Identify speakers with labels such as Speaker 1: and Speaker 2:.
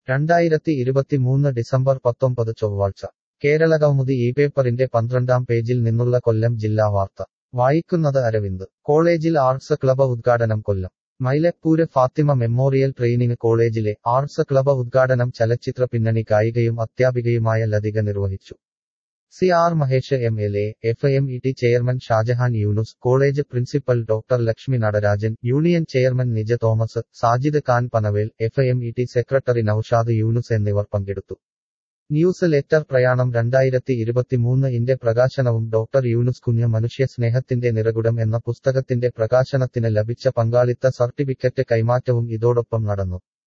Speaker 1: 2023 December 19 ചൊവ്വാഴ്ച കേരളകൗമുദി ഈ പേപ്പറിന്റെ 12-ാം പേജിൽ നിന്നുള്ള കൊല്ലം ജില്ലാ വാർത്ത വായിക്കുന്നത് അരവിന്ദ് കോളേജിൽ ആർട്സ് ക്ലബ് ഉദ്ഘാടനം കൊല്ലം മൈലപ്പൂര് ഫാത്തിമ മെമ്മോറിയൽ ട്രെയിനിങ് കോളേജിലെ ആർട്സ് ക്ലബ് ഉദ്ഘാടനം ചലച്ചിത്ര പിന്നണി ഗായികയും അധ്യാപികയുമായ ലതിക നിർവഹിച്ചു. C R Mahesh MLA, FMET chairman Shajahan Yunus, college principal doctor Lakshmi Natarajan, union chairman Nija Thomas, Sajid Khan Panavel, FMET secretary Noushad Yunus എന്നിവർ പങ്കെടുത്തു. ന്യൂസ് ലെറ്റർ പ്രയാണം 2023 പ്രകാശനവും ഡോക്ടർ യൂനുസ് കുഞ്ഞ് മനുഷ്യ സ്നേഹത്തിന്റെ നിറകുടം എന്ന പുസ്തകത്തിന്റെ പ്രകാശനത്തിന് ലഭിച്ച പങ്കാളിത്ത സർട്ടിഫിക്കറ്റ് കൈമാറ്റവും ഇതോടൊപ്പം നടന്നു.